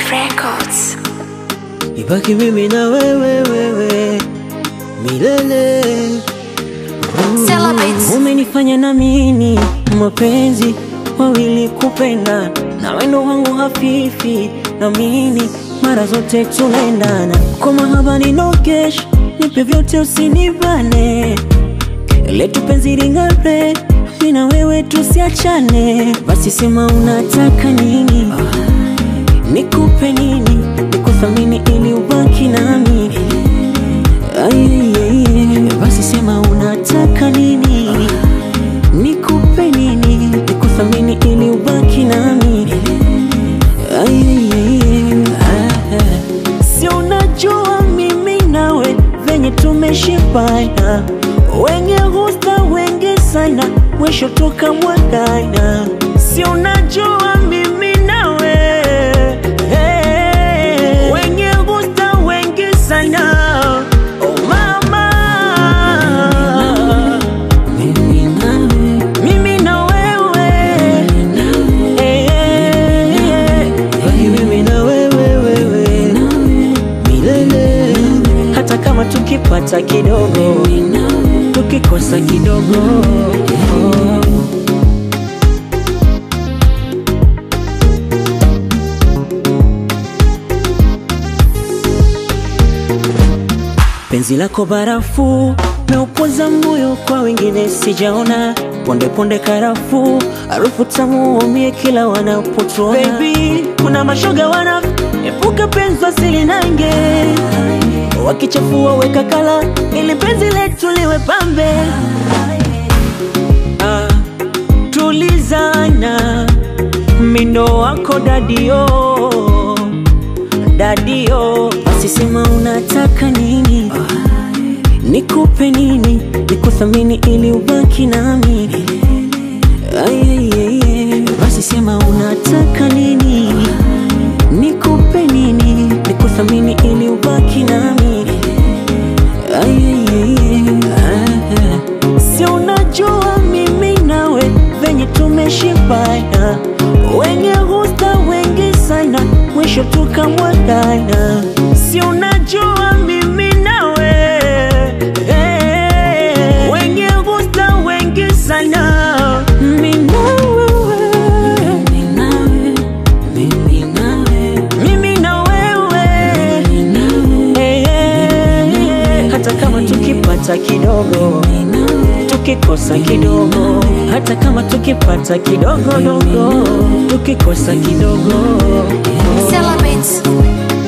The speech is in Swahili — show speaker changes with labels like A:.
A: Records.
B: Ibaki mimi na wewe milele. Umenifanya na mini mapenzi wawili kupenda, na wendo wangu hafifi na mini mara zote tunaendana. Kwa mahaba ninogesha, nipe vyote usinibane, letu penzi ling'are, mimi na wewe tusiachane. Basi sema unataka nini, nikupe nini, nikuthamini ili ubaki nami. Basi sema unataka nini, nikupe nini, nikuthamini ili ubaki nami. Si unajua mimi nawe venye tumeshibana, wenye husta wengi sana, mwisho tukamwagana. Si unajua mimi nawe wenye husta wengi sana. Oh mama, mimi na wewe, mimi na wewe milele. Hata kama tukipata kidogo, tukikosa kidogo, penzi lako barafu meupoza moyo, kwa wengine sijaona. Ponde ponde karafu, harufu tamu umie kila wanapotuona. Baby, kuna mashoga wana epuka penzi asili nange, wakichafua weka kala ili penzi letu liwe pambe. Tulizana, mindo wako dadio, dadio. Basi sema unataka nini, nikupe nini, nikuthamini ili ubaki nami. Basi sema unataka nini, nikupe nini, nikuthamini ili ubaki nami. Si unajua mimi nawe venye tumeshibana, wenye husta wengi sana, mwisho tukamwagana. Si unajua mimi nawe wenye husta wengi sana. Mimi na wewe, hata kama tukipata kidogo, tukikosa kidogo, hata kama tukipata kidogo dogo, tukikosa kidogo.
A: Celebrate.